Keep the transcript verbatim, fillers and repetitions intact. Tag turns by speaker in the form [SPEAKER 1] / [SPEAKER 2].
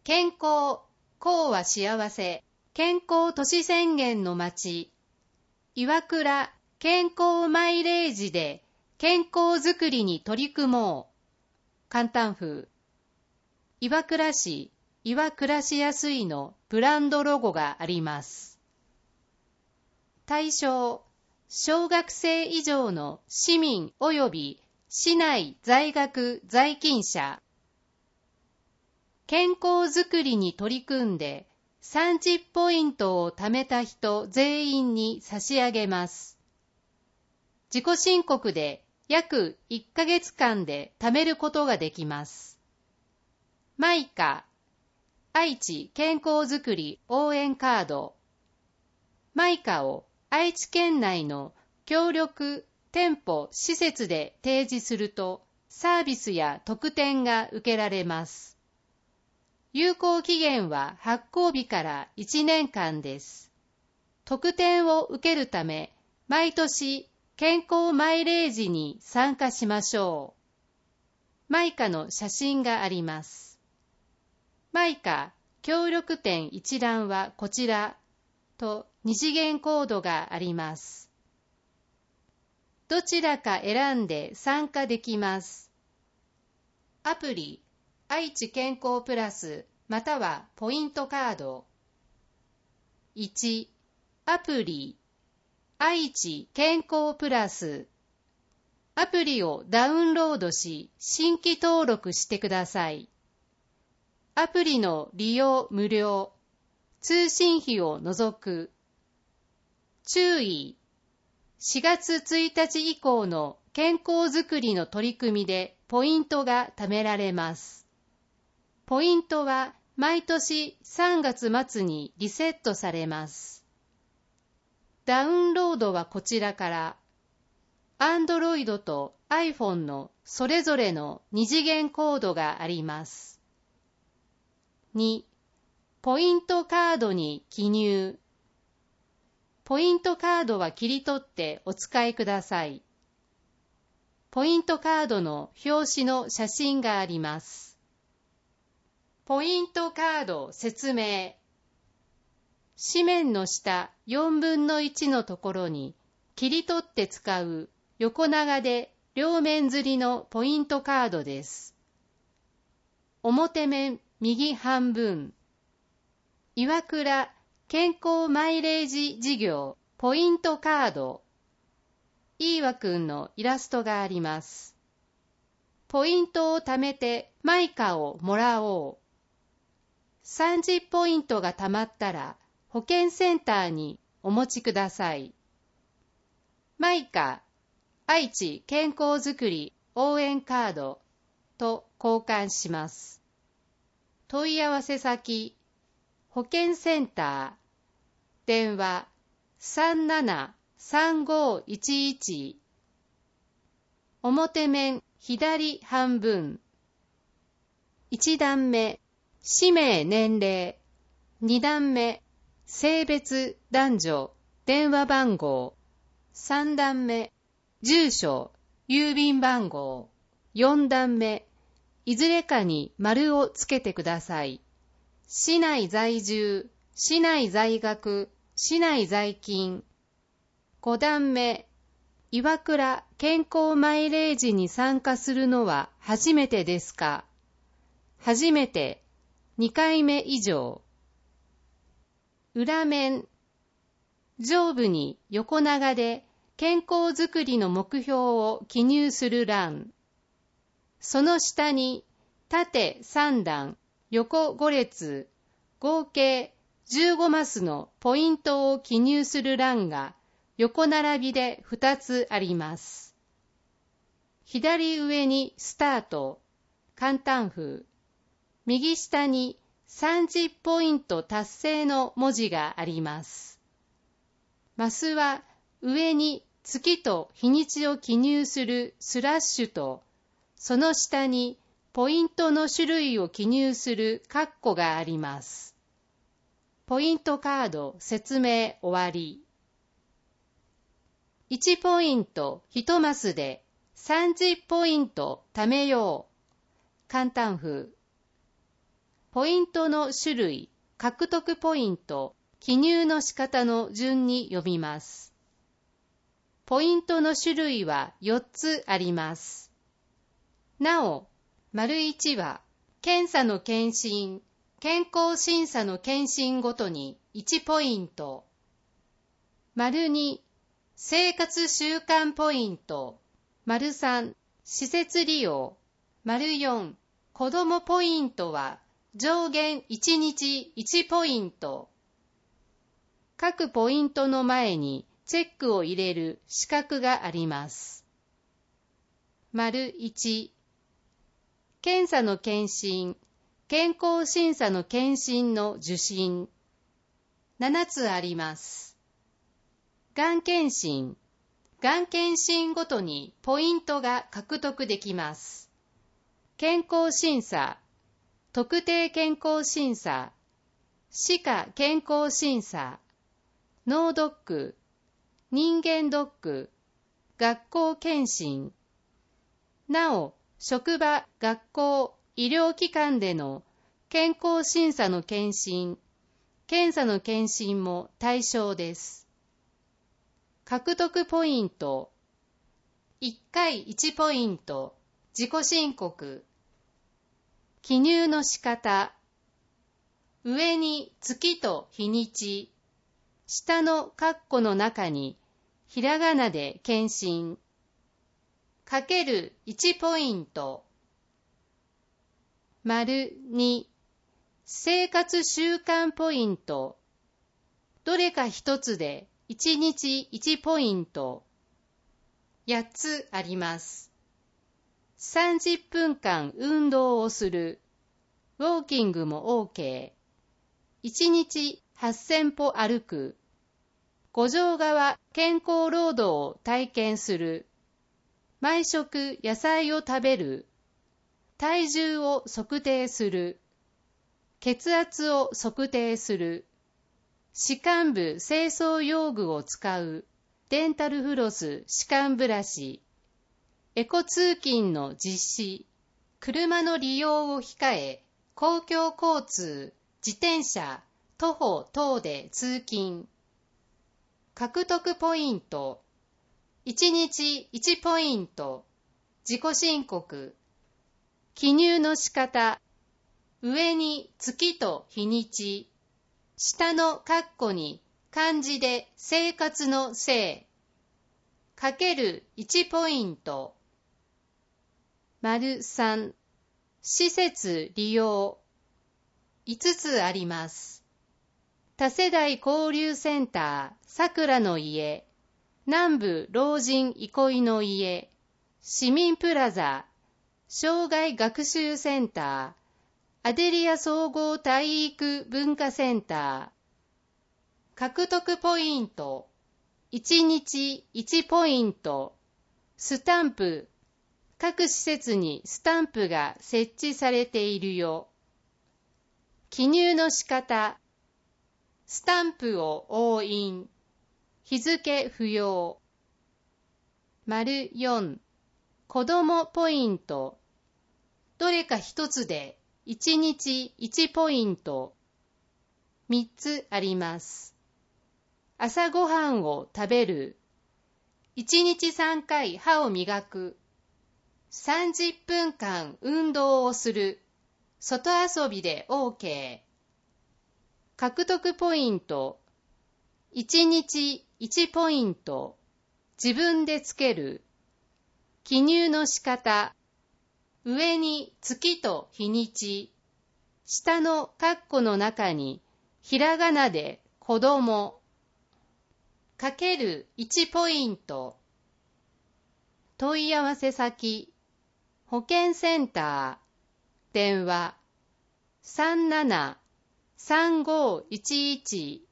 [SPEAKER 1] 健康、幸は幸せ、健康都市宣言の街、岩倉健康マイレージで健康づくりに取り組もう。簡単風。岩倉市、岩倉しやすいのブランドロゴがあります。対象、小学生以上の市民及び市内在学在勤者。健康づくりに取り組んでさんじゅうポイントを貯めた人全員に差し上げます。自己申告で約いっかげつかんで貯めることができます。マイカ、愛知健康づくり応援カード。マイカを愛知県内の協力店舗施設で提示するとサービスや特典が受けられます。有効期限は発行日からいちねんかんです。特典を受けるため、毎年健康マイレージに参加しましょう。マイカの写真があります。マイカ協力店一覧はこちらと二次元コードがあります。どちらか選んで参加できます。アプリ愛知健康プラスまたはポイントカード。いち. アプリ愛知健康プラス。アプリをダウンロードし新規登録してください。アプリの利用無料。通信費を除く。注意。しがつついたち以降の健康づくりの取り組みでポイントが貯められます。ポイントは毎年さんがつ末にリセットされます。ダウンロードはこちらから。Android と iPhone のそれぞれの二次元コードがあります。に. ポイントカードに記入。ポイントカードは切り取ってお使いください。ポイントカードの表紙の写真があります。ポイントカード説明。紙面の下よんぶんのいちのところに切り取って使う横長で両面刷りのポイントカードです。表面右半分。岩倉健康マイレージ事業ポイントカード。いいわくんのイラストがあります。ポイントを貯めてマイカをもらおう。さんじゅうポイントが貯まったら保健センターにお持ちください。マイカ愛知健康づくり応援カードと交換します。問い合わせ先保健センター電話 さんななさんごいちいち。 表面左半分。いち段目氏名年齢。に段目性別男女電話番号。さん段目住所郵便番号。よん段目いずれかに丸をつけてください。市内在住、市内在学、市内在勤。ご段目岩倉健康マイレージに参加するのは初めてですか？初めて、にかいめ以上。裏面上部に横長で健康づくりの目標を記入する欄。その下に縦さん段、横ご列、合計じゅうごマスのポイントを記入する欄が横並びでふたつあります。左上にスタート、簡単風。右下にさんじゅうポイント達成の文字があります。マスは上に月と日にちを記入するスラッシュと、その下にポイントの種類を記入するカッコがあります。ポイントカード説明終わり。いちポイントいちマスでさんじゅうポイント貯めよう。簡単風。 ポイントの種類、獲得ポイント、記入の仕方の順に読みます。ポイントの種類はよっつあります。なお、丸いちは、検査の検診、健康審査の検診ごとにいちポイント。丸に、生活習慣ポイント。丸さん、施設利用。丸よん、子どもポイントは上限いちにちいちポイント。各ポイントの前にチェックを入れる四角があります。丸いち、検査の検診、健康審査の検診の受診。ななつあります。がん検診、がん検診ごとにポイントが獲得できます。健康審査、特定健康審査、歯科健康審査、脳ドック、人間ドック、学校検診。なお、職場、学校、医療機関での健康審査の検診、検査の検診も対象です。獲得ポイント。いっかいいちポイント、自己申告。記入の仕方。上に月と日にち、下の括弧の中にひらがなで検診。かけるいちポイント。丸に、生活習慣ポイント。どれか一つでいちにちいちポイント。やっつあります。さんじゅっぷんかん運動をする。ウォーキングも OK。いちにちはっせんぽ歩く。五条川健康労働を体験する。毎食野菜を食べる。体重を測定する。血圧を測定する。歯間部清掃用具を使う。デンタルフロス、歯間ブラシ。エコ通勤の実施。車の利用を控え、公共交通、自転車、徒歩等で通勤。獲得ポイント。いちにちいちポイント。自己申告。記入の仕方。上に月と日にち。下の括弧に漢字で生活の生。かけるいちポイント。丸さん、施設利用。いつつあります。多世代交流センター、さくらの家、南部老人憩いの家、市民プラザ、障害学習センター、アデリア総合体育文化センター。獲得ポイント。いちにちいちポイント。スタンプ。各施設にスタンプが設置されているよ。記入の仕方。スタンプを押印。日付不要。丸よん。子どもポイント。どれか一つでいちにちいちポイント。みっつあります。朝ごはんを食べる。いちにちさんかい歯を磨く。さんじゅっぷんかん運動をする。外遊びで OK。獲得ポイント。いちにちいちポイント。自分でつける。記入の仕方。上に月と日にち。下の括弧の中にひらがなで子供。かけるいちポイント。問い合わせ先。保健センター。電話。さんなな さんごいちいち